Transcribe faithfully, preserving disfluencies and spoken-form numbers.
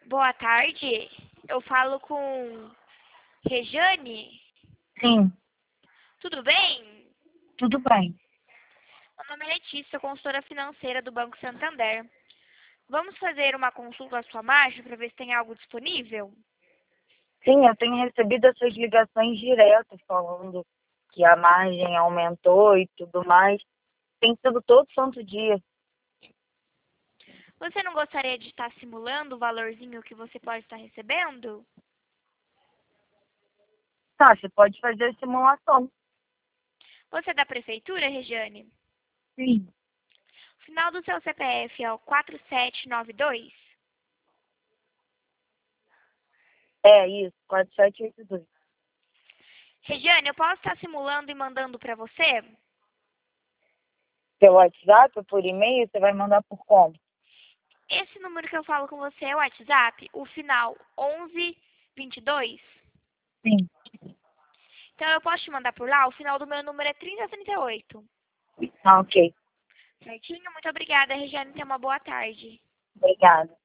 Boa tarde. Eu falo com Rejane. Sim, Tudo bem? tudo bem. Meu nome é Letícia, consultora financeira do Banco Santander. Vamos fazer uma consulta à sua margem para ver se tem algo disponível? Sim, eu tenho recebido essas ligações diretas falando que a margem aumentou e tudo mais. Tem sido todo santo dia. Você não gostaria de estar simulando o valorzinho que você pode estar recebendo? Tá, você pode fazer a simulação. Você é da prefeitura, Rejane? Sim. O final do seu C P F é o quatro sete nove dois? É isso, quatro sete oito dois. Rejane, eu posso estar simulando e mandando para você? Pelo WhatsApp ou por e-mail, você vai mandar por como? Esse número que eu falo com você é o WhatsApp, o final onze vinte e dois? Sim. Então eu posso te mandar por lá, o final do meu número é trinta trinta e oito. Ah, ok. Certinho? Muito obrigada, Regiane. Tenha uma boa tarde. Obrigada.